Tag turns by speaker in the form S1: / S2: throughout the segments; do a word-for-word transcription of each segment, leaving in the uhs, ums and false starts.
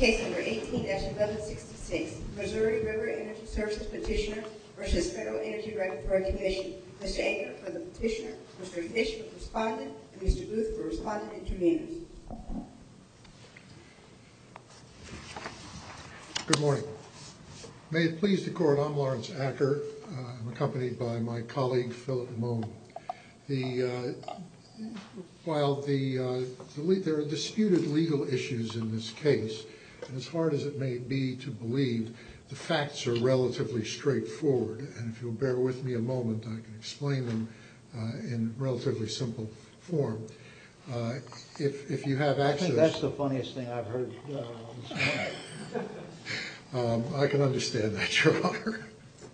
S1: Case number eighteen eleven sixty-six, Missouri River Energy Services Petitioner versus Federal Energy Regulatory Commission. Mister Aker for the petitioner, Mister Fish for the respondent, and Mister Booth for respondent interveners.
S2: Good morning. May it please the court, I'm Lawrence Aker. Uh, I'm accompanied by my colleague Philip Moan. The, uh, while the, uh, the there are disputed legal issues in this case, and as hard as it may be to believe, the facts are relatively straightforward. And if you'll bear with me a moment, I can explain them uh, in relatively simple form. Uh, if, if you have access...
S3: I think that's the funniest thing I've heard uh, this morning.
S2: Um, I can understand that, Your Honor.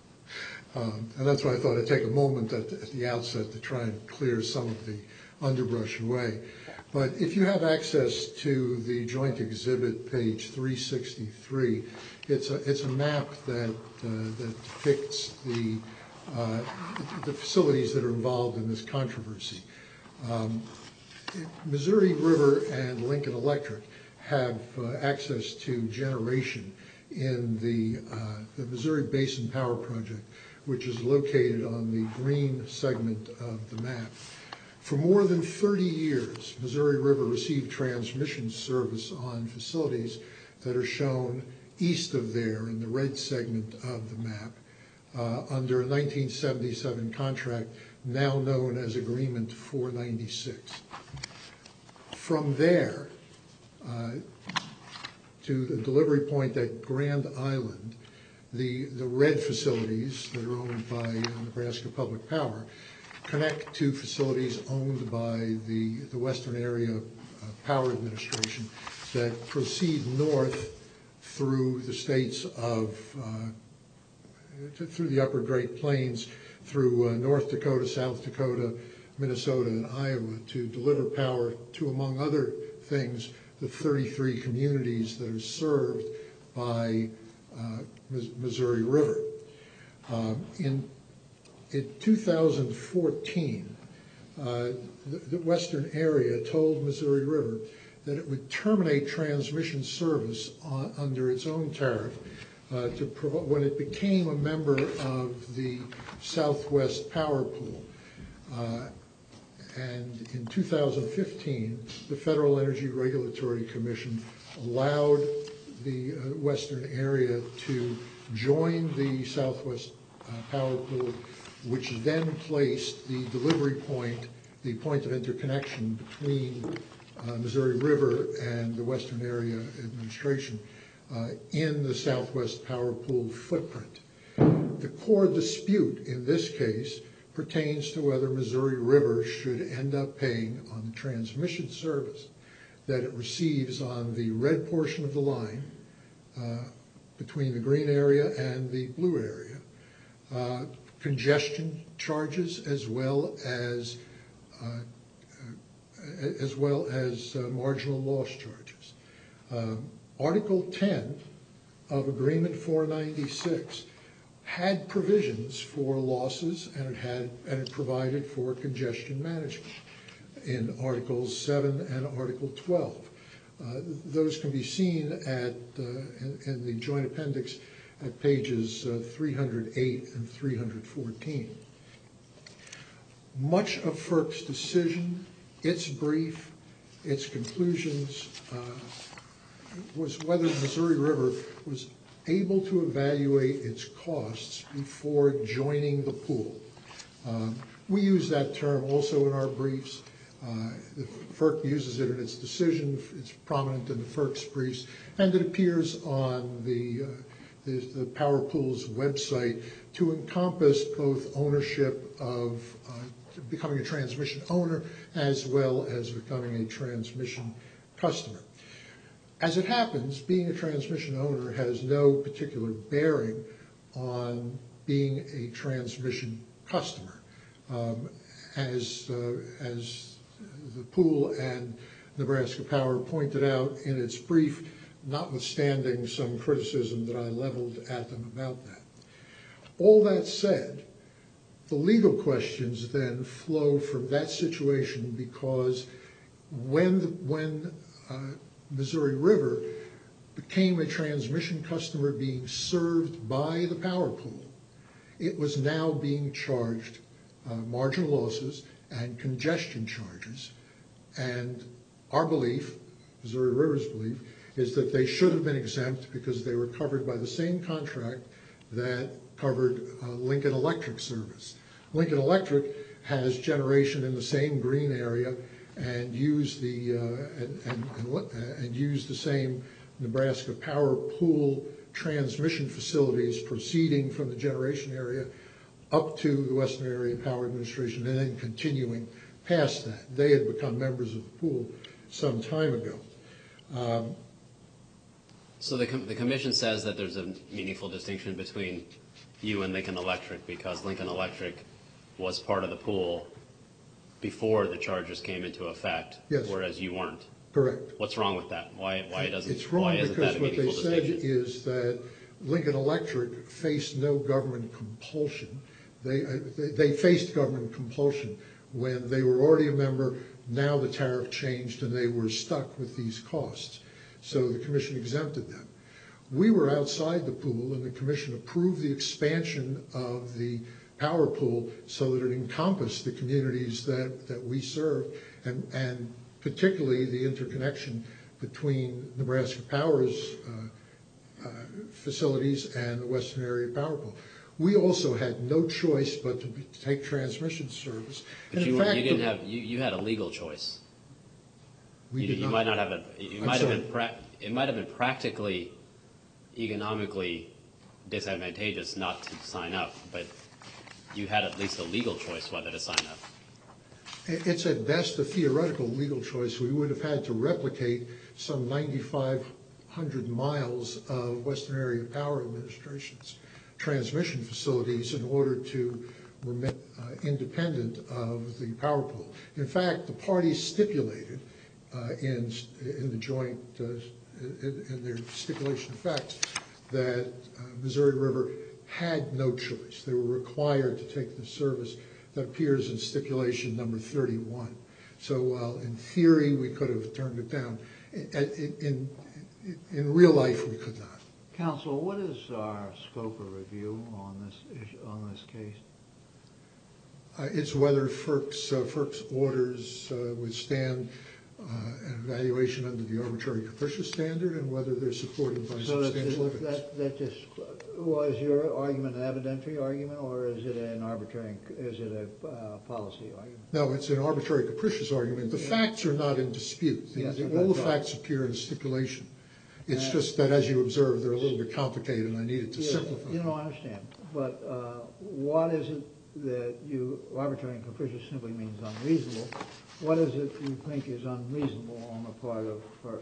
S2: Um, and that's why I thought I'd take a moment at, at the outset to try and clear some of the underbrush away. But if you have access to the joint exhibit, page three sixty-three, it's a, it's a map that, uh, that depicts the, uh, the facilities that are involved in this controversy. Um, Missouri River and Lincoln Electric have uh, access to generation in the, uh, the Missouri Basin Power Project, which is located on the green segment of the map. For more than thirty years, Missouri River received transmission service on facilities that are shown east of there in the red segment of the map uh, under a nineteen seventy-seven contract now known as Agreement four ninety-six. From there, uh, to the delivery point at Grand Island, the, the red facilities that are owned by Nebraska Public Power connect to facilities owned by the, the Western Area uh, Power Administration that proceed north through the states of, uh, through the upper Great Plains, through uh, North Dakota, South Dakota, Minnesota, and Iowa to deliver power to, among other things, the thirty-three communities that are served by uh, Missouri River. Um, in, in two thousand fourteen, uh, the, the Western Area told Missouri River that it would terminate transmission service on, under its own tariff uh, to provo- when it became a member of the Southwest Power Pool. Uh, And in two thousand fifteen, the Federal Energy Regulatory Commission allowed the uh, Western Area to join the Southwest uh, Power Pool, which then placed the delivery point, the point of interconnection between uh, Missouri River and the Western Area Administration uh, in the Southwest Power Pool footprint. The core dispute in this case pertains to whether Missouri River should end up paying on the transmission service that it receives on the red portion of the line uh, between the green area and the blue area, uh, congestion charges as well as uh, uh, as well as uh, marginal loss charges. Um, Article ten of Agreement four ninety-six had provisions for losses, and it had and it provided for congestion management in Articles seven and Article twelve. Uh, those can be seen at uh, in, in the joint appendix at pages uh, three hundred eight and three hundred fourteen. Much of FERC's decision, its brief, its conclusions uh, was whether Missouri River was able to evaluate its costs before joining the pool. Um, we use that term also in our briefs. Uh, the FERC uses it in its decision. It's prominent in the FERC's briefs, and it appears on the, uh, the, the Power Pool's website to encompass both ownership of uh, becoming a transmission owner as well as becoming a transmission customer. As it happens, being a transmission owner has no particular bearing on being a transmission customer. Um, as, uh, as the pool and Nebraska Power pointed out in its brief, notwithstanding some criticism that I leveled at them about that. All that said, the legal questions then flow from that situation because when, the, when uh, Missouri River became a transmission customer being served by the power pool, it was now being charged uh, marginal losses and congestion charges. And our belief, Missouri River's belief, is that they should have been exempt because they were covered by the same contract that covered uh, Lincoln Electric service. Lincoln Electric has generation in the same green area and use the uh, and, and, and, and use the same Nebraska Power Pool transmission facilities proceeding from the generation area up to the Western Area Power Administration and then continuing past that. They had become members of the pool some time ago. Um,
S4: so the, com the commission says that there's a meaningful distinction between you and Lincoln Electric because Lincoln Electric was part of the pool before the charges came into effect,
S2: yes.
S4: whereas you weren't.
S2: Correct.
S4: What's wrong with that? Why, why doesn't
S2: It's wrong
S4: why isn't
S2: because
S4: that a
S2: what they
S4: meaningful
S2: said
S4: distinction?
S2: is that Lincoln Electric faced no government compulsion. They, uh, they, they faced government compulsion when they were already a member. Now the tariff changed and they were stuck with these costs. So the commission exempted them. We were outside the pool and the commission approved the expansion of the power pool so that it encompassed the communities that, that we served and, and particularly the interconnection between Nebraska Power's uh, uh, facilities and the Western Area Power Pool. We also had no choice but to, be, to take transmission service.
S4: But
S2: and
S4: you,
S2: in fact,
S4: you didn't
S2: the,
S4: have you, you had a legal choice.
S2: We
S4: you,
S2: did
S4: you
S2: not.
S4: might not have a. You
S2: I'm
S4: might have
S2: sorry.
S4: been. Pra it might have been practically, economically disadvantageous not to sign up, but you had at least a legal choice whether to sign up.
S2: It's at best a theoretical legal choice. We would have had to replicate some ninety-five hundred miles of Western Area Power Administration's transmission facilities in order to remain uh, independent of the power pool. In fact, the parties stipulated uh, in, in the joint, uh, in, in their stipulation of facts, that uh, Missouri River had no choice. They were required to take the service that appears in stipulation number thirty-one. So while in theory we could have turned it down, in, in, in real life we could not.
S3: Counsel, what is our scope of review on this issue, on this case?
S2: Uh, it's whether FERC's, uh, FERC's orders uh, withstand uh, an evaluation under the arbitrary capricious standard and whether they're supported by
S3: So
S2: substantial
S3: that's,
S2: evidence.
S3: that, that just, was your argument an evidentiary argument or is it an arbitrary, is it a uh, policy argument?
S2: No, it's an arbitrary capricious argument. The facts are not in dispute. The,
S3: Yes,
S2: the,
S3: okay,
S2: all the
S3: right.
S2: facts appear in the stipulation. It's
S3: Uh,
S2: just that, as you observed, they're a little bit complicated and I needed to
S3: Yeah,
S2: simplify.
S3: You know, I understand. But uh, what is it that you, arbitrary and capricious simply means unreasonable. What is it you think is unreasonable on the part of FERC?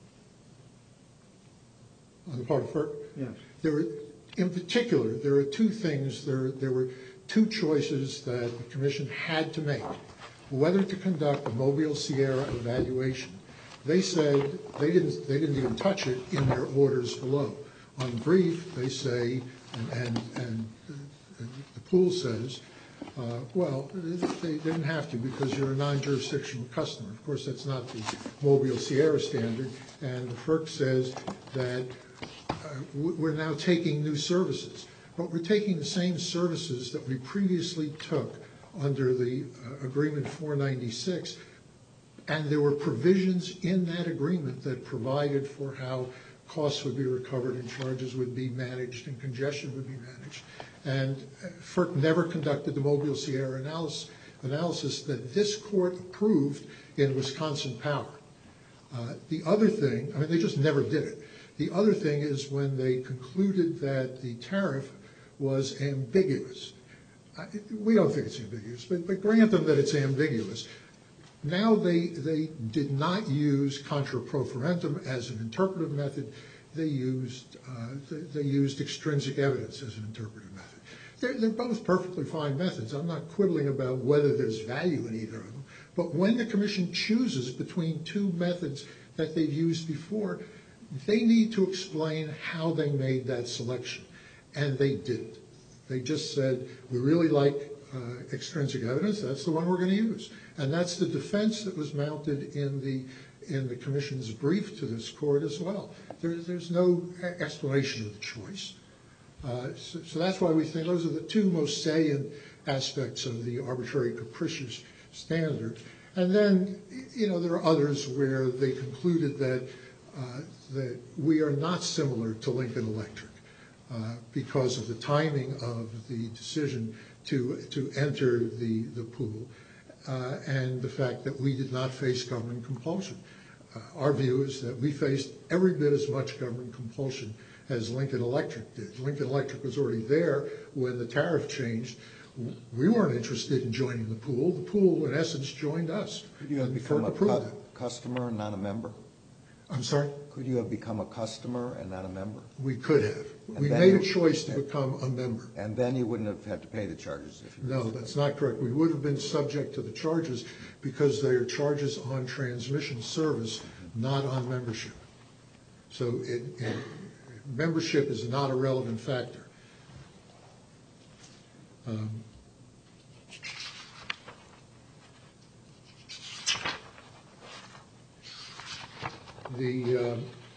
S2: On the part of FERC?
S3: Yes.
S2: There were, in particular, there are two things, there, there were two choices that the Commission had to make. Whether to conduct a Mobile Sierra evaluation. They said they didn't, they didn't even touch it in their orders below. On brief, they say, and, and, and the pool says, uh, well, they didn't have to because you're a non-jurisdictional customer. Of course, that's not the Mobile Sierra standard. And the FERC says that uh, we're now taking new services. But we're taking the same services that we previously took under the uh, Agreement four ninety-six. And there were provisions in that agreement that provided for how costs would be recovered and charges would be managed and congestion would be managed. And FERC never conducted the Mobile Sierra analysis, analysis that this court approved in Wisconsin Power. Uh, the other thing, I mean, they just never did it. The other thing is when they concluded that the tariff was ambiguous. I, we don't think it's ambiguous, but, but grant them that it's ambiguous. Now they, they did not use contra pro forentum as an interpretive method. They used, uh, they, they used extrinsic evidence as an interpretive method. They're, they're both perfectly fine methods. I'm not quibbling about whether there's value in either of them. But when the Commission chooses between two methods that they've used before, they need to explain how they made that selection. And they didn't. They just said, we really like uh, extrinsic evidence. That's the one we're going to use. And that's the defense that was mounted in the in the commission's brief to this court as well. There, there's no explanation of the choice. Uh, so, so that's why we think those are the two most salient aspects of the arbitrary capricious standard. And then, you know, there are others where they concluded that uh, that we are not similar to Lincoln Electric uh, because of the timing of the decision to to enter the the pool uh, and the fact that we did not face government compulsion. Uh, our view is that we faced every bit as much government compulsion as Lincoln Electric did. Lincoln Electric was already there when the tariff changed. We weren't interested in joining the pool. The pool, in essence, joined us.
S5: Could you have become a cu- customer and not a member?
S2: I'm sorry?
S5: Could you have become a customer and not a member?
S2: We could have.
S5: And
S2: we
S5: then
S2: made a
S5: you-
S2: choice to become a member.
S5: And then you wouldn't have had to pay the charges if you
S2: No, that's not correct. We would have been subject to the charges because they are charges on transmission service, not on membership. So it, it, membership is not a relevant factor. Um, the uh,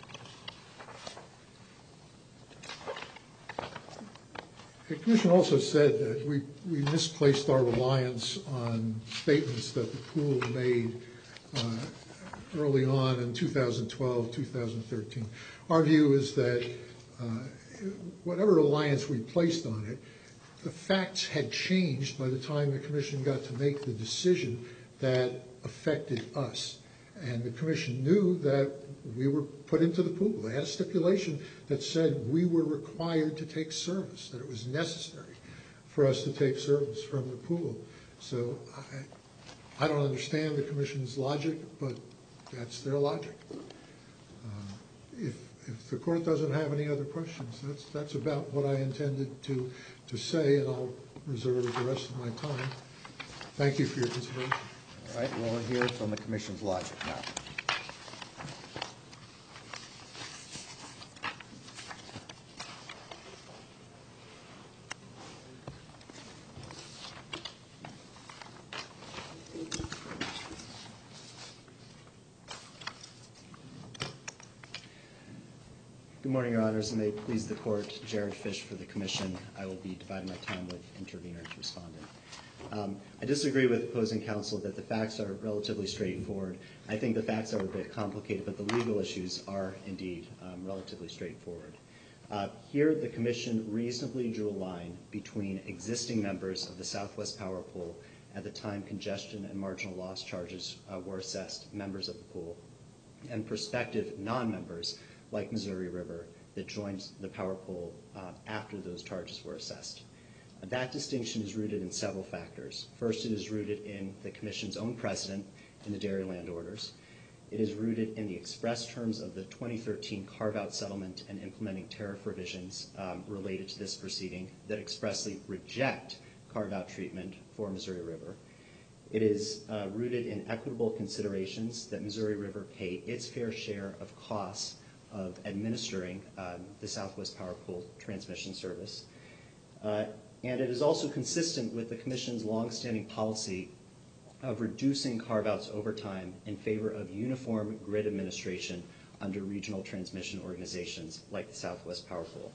S2: The Commission also said that we, we misplaced our reliance on statements that the pool made uh, early on in two thousand twelve, two thousand thirteen. Our view is that uh, whatever reliance we placed on it, the facts had changed by the time the Commission got to make the decision that affected us. And the Commission knew that we were put into the pool. They had a stipulation that said we were required to take service, that it was necessary for us to take service from the pool. So I, I don't understand the Commission's logic, but that's their logic. Uh, if, if the Court doesn't have any other questions, that's, that's about what I intended to, to say, and I'll reserve the rest of my time. Thank you for your consideration.
S5: All right, we'll hear from the Commission's logic now.
S6: Good morning, Your Honors, and may it please the Court, Jared Fish for the Commission. I will be dividing my time with intervener and respondent. Um, I disagree with opposing counsel that the facts are relatively straightforward. I think the facts are a bit complicated, but the legal issues are indeed um, relatively straightforward. Uh, here, the Commission reasonably drew a line between existing members of the Southwest Power Pool at the time congestion and marginal loss charges uh, were assessed, members of the pool, and prospective non-members like Missouri River that joined the power pool uh, after those charges were assessed. Uh, that distinction is rooted in several factors. First, it is rooted in the Commission's own precedent in the Dairyland orders. It is rooted in the express terms of the twenty thirteen carve-out settlement and implementing tariff revisions um, related to this proceeding that expressly reject carve-out treatment for Missouri River. It is uh, rooted in equitable considerations that Missouri River pay its fair share of costs of administering um, the Southwest Power Pool transmission service. Uh, and it is also consistent with the Commission's longstanding policy of reducing carve-outs over time in favor of uniform grid administration under regional transmission organizations like the Southwest Power Pool.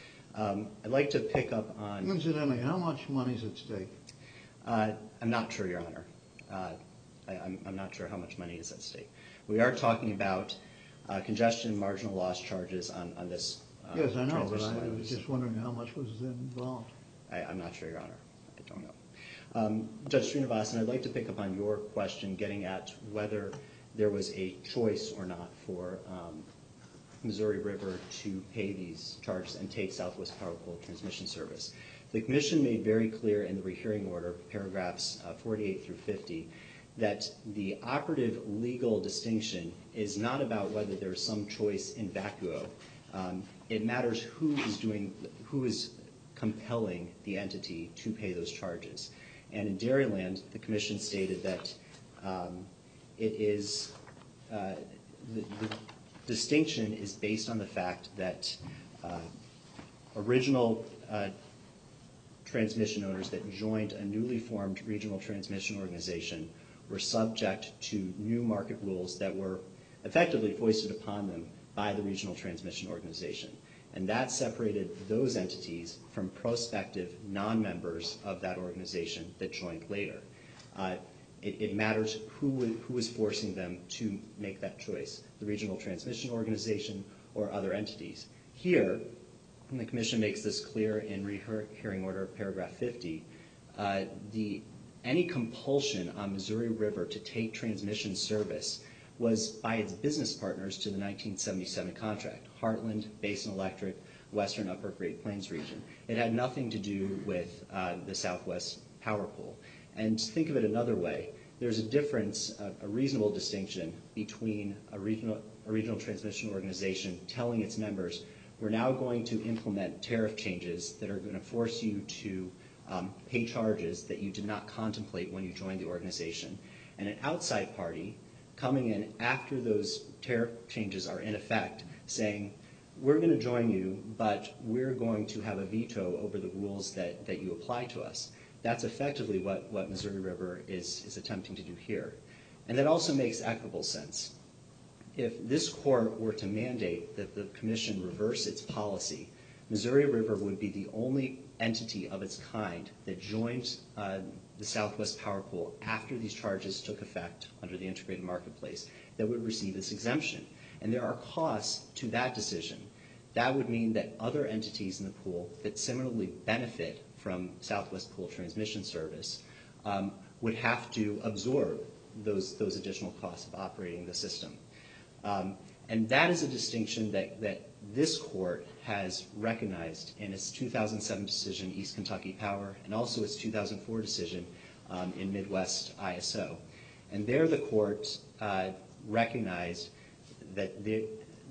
S6: Um, I'd like to pick up on...
S3: Incidentally, how much money is at stake?
S6: Uh, I'm not sure, Your Honor. Uh, I, I'm, I'm not sure how much money is at stake. We are talking about Uh, congestion and marginal loss charges on, on this uh,
S3: Yes, I know, but
S6: transmission
S3: I
S6: line.
S3: was just wondering how much was involved.
S6: I, I'm not sure, Your Honor. I don't know. Um, Judge Srinivasan, I'd like to pick up on your question getting at whether there was a choice or not for um, Missouri River to pay these charges and take Southwest Power Pool transmission service. The Commission made very clear in the rehearing order, paragraphs uh, forty-eight through fifty, that the operative legal distinction is not about whether there's some choice in vacuo. Um, it matters who is doing, who is compelling the entity to pay those charges. And in Dairyland, the Commission stated that um, it is, uh, the, the distinction is based on the fact that uh, original uh, transmission owners that joined a newly formed regional transmission organization were subject to new market rules that were effectively foisted upon them by the regional transmission organization. And that separated those entities from prospective non-members of that organization that joined later. Uh, it, it matters who, who was forcing them to make that choice, the regional transmission organization or other entities. Here, and the Commission makes this clear in Rehearing Order paragraph fifty, uh, the, any compulsion on Missouri River to take transmission service was by its business partners to the nineteen seventy-seven contract, Heartland, Basin Electric, Western Upper Great Plains region. It had nothing to do with uh, the Southwest Power Pool. And think of it another way. There's a difference, a, a reasonable distinction between a regional, a regional transmission organization telling its members, we're now going to implement tariff changes that are going to force you to um, pay charges that you did not contemplate when you joined the organization, and an outside party coming in after those tariff changes are in effect saying, we're going to join you, but we're going to have a veto over the rules that, that you apply to us. That's effectively what, what Missouri River is, is attempting to do here. And that also makes equitable sense. If this court were to mandate that the Commission reverse its policy, Missouri River would be the only entity of its kind that joined uh, the Southwest Power Pool after these charges took effect under the integrated marketplace that would receive this exemption. And there are costs to that decision. That would mean that other entities in the pool that similarly benefit from Southwest Pool transmission service um, would have to absorb those, those additional costs of operating the system. Um, and that is a distinction that, that this court has recognized in its two thousand seven decision, East Kentucky Power, and also its two thousand four decision um, in Midwest I S O. And there the court uh, recognized that, the,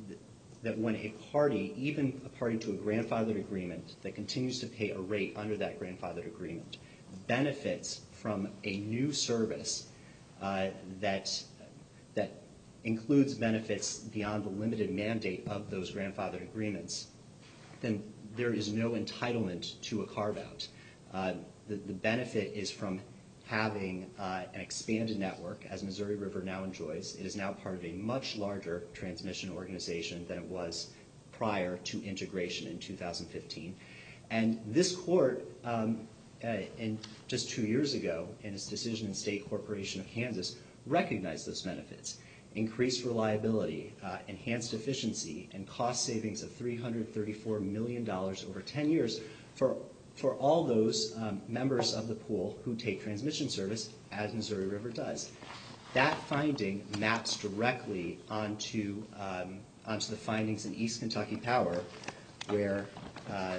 S6: that when a party, even a party to a grandfathered agreement that continues to pay a rate under that grandfathered agreement, benefits from a new service uh, that, that includes benefits beyond the limited mandate of those grandfathered agreements, then there is no entitlement to a carve-out. Uh, the, the benefit is from having uh, an expanded network, as Missouri River now enjoys. It is now part of a much larger transmission organization than it was prior to integration in two thousand fifteen. And this court, um, uh, in just two years ago, in its decision in State Corporation of Kansas, recognized those benefits. Increased reliability, uh, enhanced efficiency, and cost savings of three hundred thirty-four million dollars over ten years for, for all those um, members of the pool who take transmission service, as Missouri River does. That finding maps directly onto, um, onto the findings in East Kentucky Power, where uh,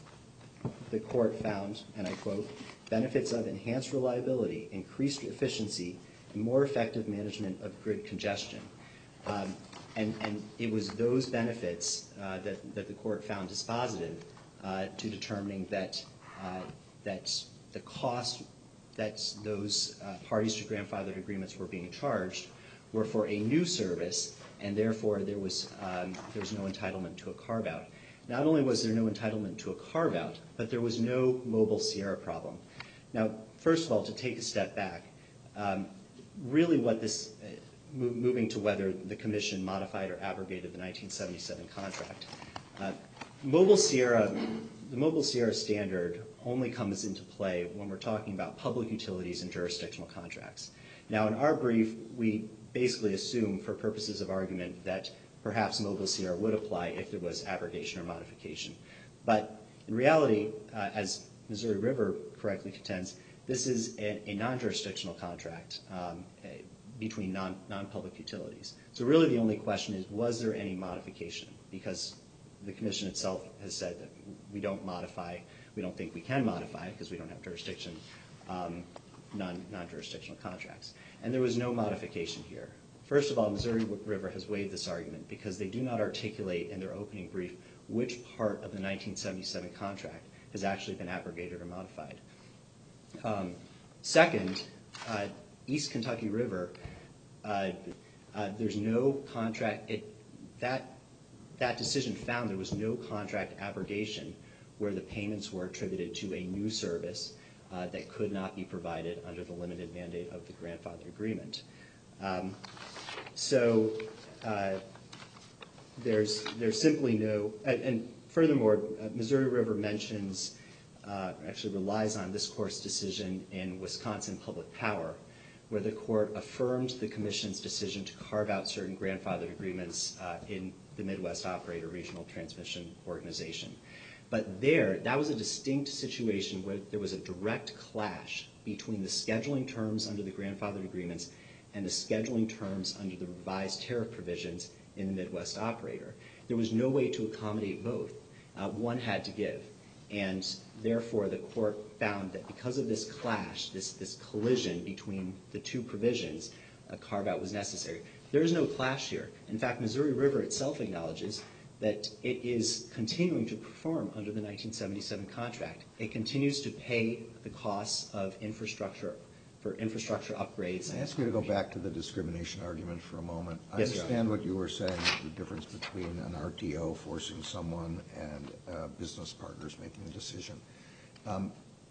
S6: the court found, and I quote, benefits of enhanced reliability, increased efficiency, and more effective management of grid congestion. Um, and, and it was those benefits uh, that, that the court found dispositive uh, to determining that, uh, that the cost that those uh, parties to grandfathered agreements were being charged were for a new service, and therefore there was, um, there was no entitlement to a carve-out. Not only was there no entitlement to a carve-out, but there was no Mobile Sierra problem. Now, first of all, to take a step back, um, really what this, uh, mo moving to whether the Commission modified or abrogated the nineteen seventy-seven contract, uh, Mobile Sierra, the Mobile Sierra standard only comes into play when we're talking about public utilities and jurisdictional contracts. Now, in our brief, we basically assume for purposes of argument that perhaps Mobile Sierra would apply if there was abrogation or modification. But in reality, uh, as Missouri River correctly contends, this is a, a non-jurisdictional contract um, a, between non, non-public utilities. So really the only question is, was there any modification? Because the Commission itself has said that we don't modify, we don't think we can modify because we don't have jurisdiction, um, non, non-jurisdictional contracts. And there was no modification here. First of all, Missouri River has waived this argument because they do not articulate in their opening brief which part of the nineteen seventy-seven contract has actually been abrogated or modified. Um, second, uh, East Kentucky River, uh, uh, there's no contract, it, that, that decision found there was no contract abrogation where the payments were attributed to a new service uh, that could not be provided under the limited mandate of the grandfather agreement. Um, So uh, there's there's simply no, and, and furthermore, uh, Missouri River mentions, uh, actually relies on this court's decision in Wisconsin Public Power, where the court affirmed the commission's decision to carve out certain grandfathered agreements uh, in the Midwest Operator Regional Transmission Organization. But there, that was a distinct situation where there was a direct clash between the scheduling terms under the grandfathered agreements and the scheduling terms under the revised tariff provisions in the Midwest Operator. There was no way to accommodate both. Uh, one had to give. And therefore, the court found that because of this clash, this, this collision between the two provisions, a carve-out was necessary. There is no clash here. In fact, Missouri River itself acknowledges that it is continuing to perform under the nineteen seventy-seven contract. It continues to pay the costs of infrastructure for infrastructure upgrades.
S5: I ask you to go back to the discrimination argument for a moment. I
S6: Yes, Your
S5: understand what you were saying, the difference between an R T O forcing someone and uh, business partners making the decision. Um,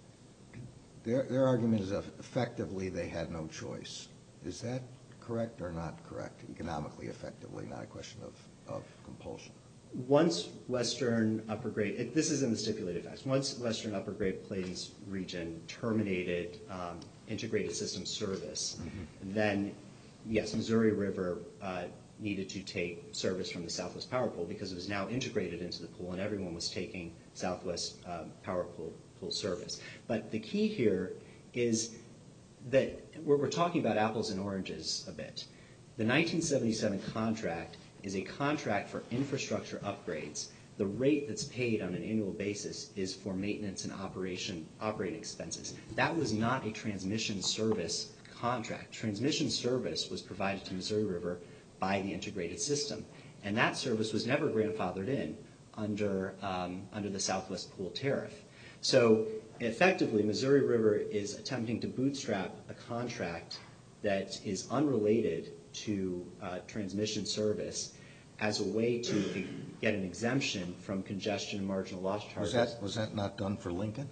S5: their, their argument is effectively they had no choice. Is that correct or not correct? Economically effectively, not a question of, of compulsion.
S6: Once Western Upper Great, it, this is in the stipulated facts, once Western Upper Great Plains region terminated um, integrated system service, mm-hmm. then yes, Missouri River uh, needed to take service from the Southwest Power Pool because it was now integrated into the pool and everyone was taking Southwest uh, Power Pool, pool service. But the key here is that we're, we're talking about apples and oranges a bit. The nineteen seventy-seven contract is a contract for infrastructure upgrades. The rate that's paid on an annual basis is for maintenance and operation operating expenses. That was not a transmission service contract. Transmission service was provided to Missouri River by the integrated system, and that service was never grandfathered in under um, under the Southwest Pool tariff. So effectively, Missouri River is attempting to bootstrap a contract that is unrelated to uh, transmission service as a way to get an exemption from congestion and marginal loss charges.
S5: Was that, was that not done for Lincoln?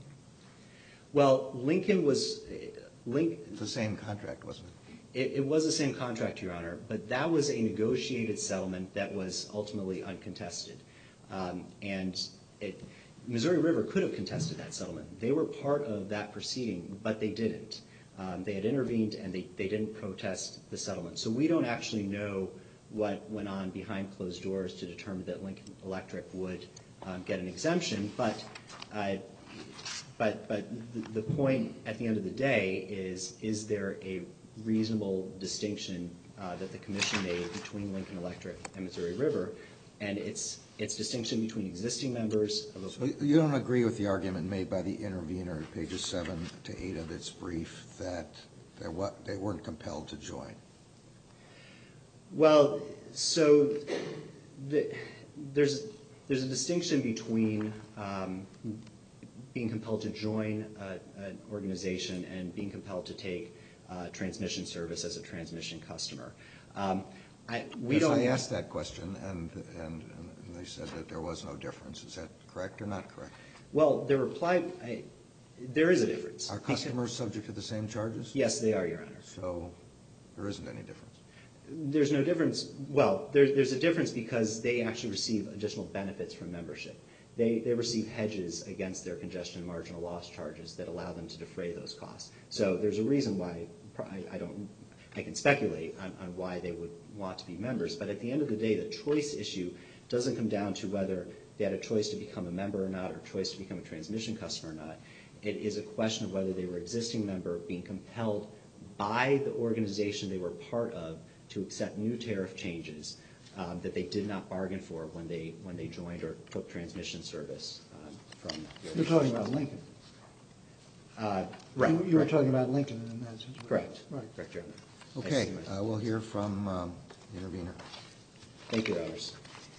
S6: Well, Lincoln was... Uh, Link,
S5: it's the same contract, wasn't it?
S6: it? It was the same contract, Your Honor, but that was a negotiated settlement that was ultimately uncontested. Um, and it, Missouri River could have contested that settlement. They were part of that proceeding, but they didn't. Um, they had intervened and they, they didn't protest the settlement. So we don't actually know what went on behind closed doors to determine that Lincoln Electric would um, get an exemption. But, uh, but, but the, the point at the end of the day is, is there a reasonable distinction uh, that the Commission made between Lincoln Electric and Missouri River? And it's, it's distinction between existing members of a...
S5: So you don't agree with the argument made by the intervener at pages seven to eight of its brief that they weren't compelled to join?
S6: Well, so the, there's there's a distinction between um, being compelled to join a, an organization and being compelled to take uh, transmission service as a transmission customer. Um, I, we
S5: yes,
S6: don't.
S5: I asked that question, and, and and they said that there was no difference. Is that correct or not correct?
S6: Well, the reply, I, there is a difference.
S5: Are customers subject to the same charges?
S6: Yes, they are, Your Honor.
S5: So there isn't any difference.
S6: There's no difference. Well, there, there's a difference because they actually receive additional benefits from membership. They, they receive hedges against their congestion and marginal loss charges that allow them to defray those costs. So there's a reason why I, I don't, I can speculate on, on why they would want to be members. But at the end of the day, the choice issue doesn't come down to whether they had a choice to become a member or not or a choice to become a transmission customer or not. It is a question of whether they were an existing member being compelled by the organization they were part of to accept new tariff changes um, that they did not bargain for when they when they joined or took transmission service um, from.
S3: You're talking about Lincoln.
S6: Uh, right.
S3: You, you were
S6: right.
S3: talking about Lincoln in that situation.
S6: Correct.
S3: Right.
S6: Correct, Your Honor.
S5: Okay, uh, we'll hear from um, the intervener.
S6: Thank you, Your Honors.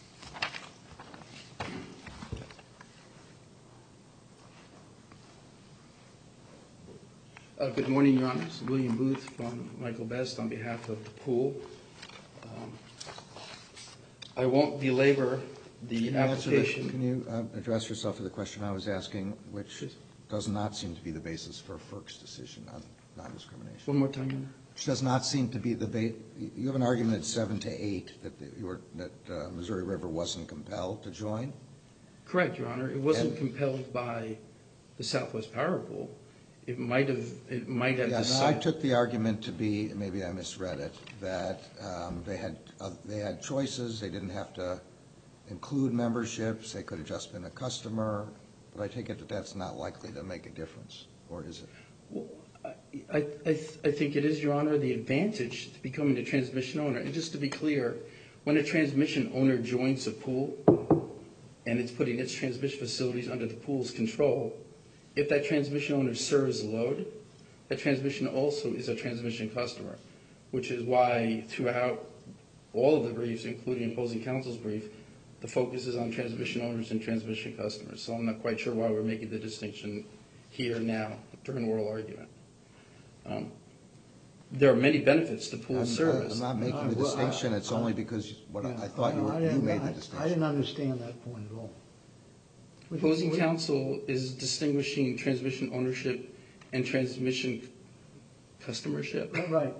S7: Uh, good morning, Your Honors. William Booth from Michael Best on behalf of the pool. Um, I won't belabor the
S5: Can you answer the-
S7: application.
S5: Can you uh, address yourself to the question I was asking, which does not seem to be the basis for FERC's decision on non-discrimination.
S7: One more time, Your Honor.
S5: Which does not seem to be the debate. You have an argument at seven to eight that the, you were, that uh, Missouri River wasn't compelled to join.
S7: Correct, Your Honor. It wasn't
S5: And-
S7: compelled by the Southwest Power Pool. It might have, it might have
S5: Yeah, no, I
S7: decided.
S5: took the argument to be, maybe I misread it, that um, they had uh, they had choices. They didn't have to include memberships. They could have just been a customer. But I take it that that's not likely to make a difference, or is it?
S7: Well, I, I, I th- I think it is, Your Honor, the advantage to becoming a transmission owner. And just to be clear, when a transmission owner joins a pool and it's putting its transmission facilities under the pool's control, if that transmission owner serves load, that transmission also is a transmission customer, which is why throughout all of the briefs, including opposing counsel's brief, the focus is on transmission owners and transmission customers. So I'm not quite sure why we're making the distinction here now during oral argument. Um, there are many benefits to pool
S5: I'm,
S7: service.
S5: I'm not making
S3: Uh,
S5: the
S3: well,
S5: distinction.
S3: I-
S5: It's only because what I,
S3: Yeah,
S5: I thought you,
S3: I
S5: were, you
S3: didn't-
S5: made the
S3: I-
S5: distinction.
S3: I didn't understand that point at all. Would you-
S7: Opposing
S3: would-
S7: counsel is distinguishing transmission ownership and transmission customership.
S3: Right.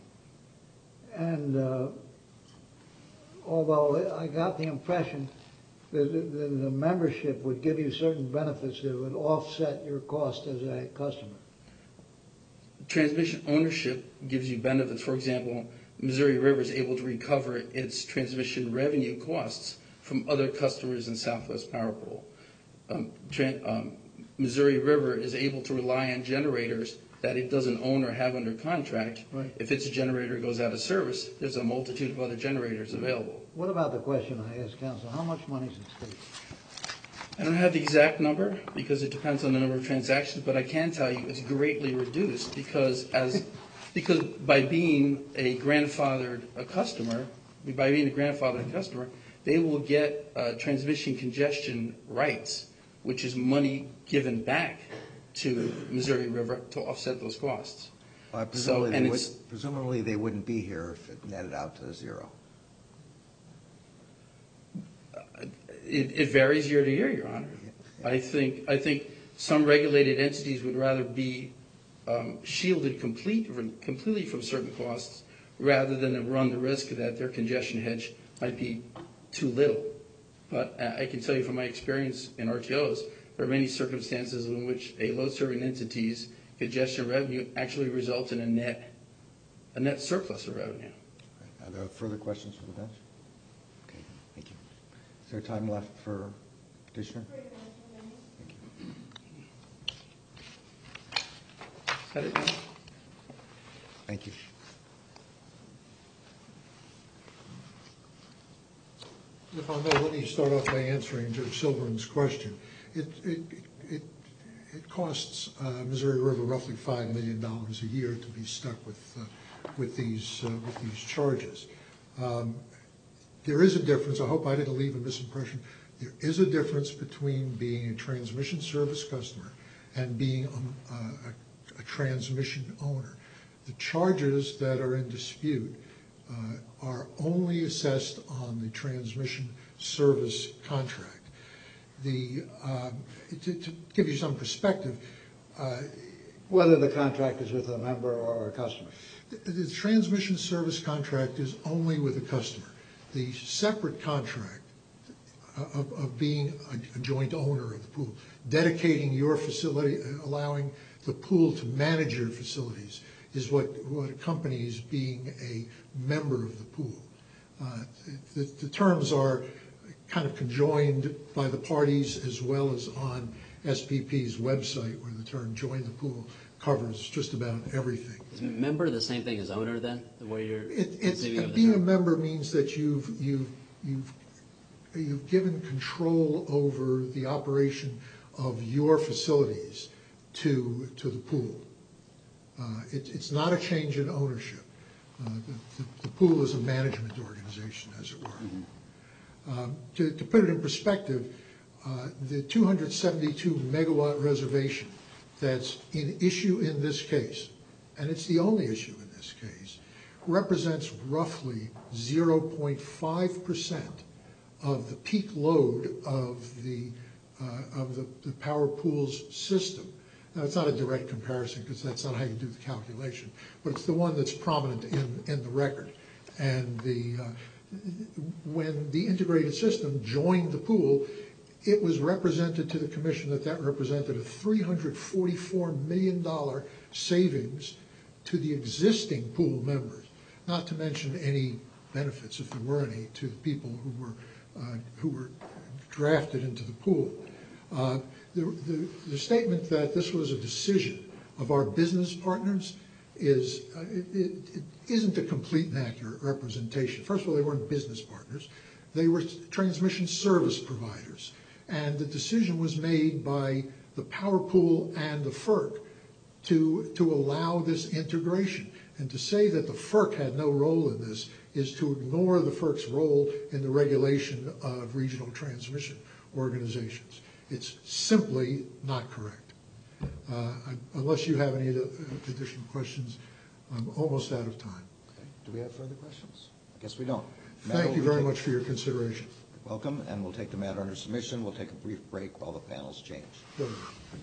S3: And uh, although I got the impression that the, the the membership would give you certain benefits that would offset your cost as a customer.
S7: Transmission ownership gives you benefits. For example, Missouri River is able to recover its transmission revenue costs from other customers in Southwest Power Pool. Um, tran- um, Missouri River is able to rely on generators that it doesn't own or have under contract.
S3: Right.
S7: If its generator goes out of service, there's a multitude of other generators available.
S3: What about the question I asked counsel? How much money is at stake?
S7: I don't have the exact number because it depends on the number of transactions, but I can tell you it's greatly reduced because as because by being a grandfathered a customer, by being a grandfathered customer, they will get uh, transmission congestion rights, which is money given back to Missouri River to offset those costs.
S5: Uh,
S7: So,
S5: presumably,
S7: and
S5: they would,
S7: it's
S5: presumably they wouldn't be here if it netted out to zero.
S7: It, it varies year to year, Your Honor. I think I think some regulated entities would rather be um, shielded complete, completely from certain costs rather than run the risk that their congestion hedge might be too little. But uh, I can tell you from my experience in R T Os, there are many circumstances in which a load-serving entity's congestion revenue actually results in a net a net surplus of revenue.
S5: Are there further questions for the bench? Okay, thank you. Is there time left for petitioner? Thank you.
S7: Is that it, Your Honor?
S5: Thank you.
S2: If I may, let me start off by answering Judge Silverman's question. It, it, it, it costs uh, Missouri River roughly five million dollars a year to be stuck with, uh, with, these, uh, with these charges. Um, there is a difference. I hope I didn't leave a misimpression. There is a difference between being a transmission service customer and being a, a, a transmission owner. The charges that are in dispute uh, are only assessed on the transmission service contract. The, um, to, to give you some perspective, uh,
S3: Whether the contract is with a member or a customer.
S2: the, the transmission service contract is only with a customer. The separate contract of, of being a, a joint owner of the pool, dedicating your facility, allowing the pool to manage your facilities, is what, what accompanies being a member of the pool. Uh, the, the terms are kind of conjoined by the parties as well as on S P P's website, where the term join the pool covers just about everything.
S4: Is member the same thing as owner then, the way you're
S2: It, it's,
S4: conceiving of the
S2: being a
S4: term?
S2: member means that you've, you've, you've, you've given control over the operation of your facilities to, to the pool. Uh, it, it's not a change in ownership. Uh, the, the, the pool is a management organization, as it were. Mm-hmm. um, to, to put it in perspective, uh, the two hundred seventy-two megawatt reservation that's in issue in this case, and it's the only issue in this case, represents roughly zero point five percent of the peak load of the, uh, of the, the power pool's system. Now, it's not a direct comparison because that's not how you do the calculation, but it's the one that's prominent in, in the record. And the, uh, when the integrated system joined the pool, it was represented to the commission that that represented a three hundred forty-four million dollars savings to the existing pool members, not to mention any benefits, if there were any, to the people who were, uh, who were drafted into the pool. Uh, the, the, the statement that this was a decision of our business partners is, uh, it, it, it isn't a complete and accurate representation. First of all, they weren't business partners. They were transmission service providers. And the decision was made by the power pool and the F E R C to, to allow this integration. And to say that the F E R C had no role in this is to ignore the F E R C's role in the regulation of regional transmission organizations. It's simply not correct. Uh, I, unless you have any additional questions, I'm almost out of time.
S5: Okay. Do we have further questions? I guess we don't.
S2: Thank you very much for your consideration.
S5: Welcome, and we'll take the matter under submission. We'll take a brief break while the panels change.
S2: Good.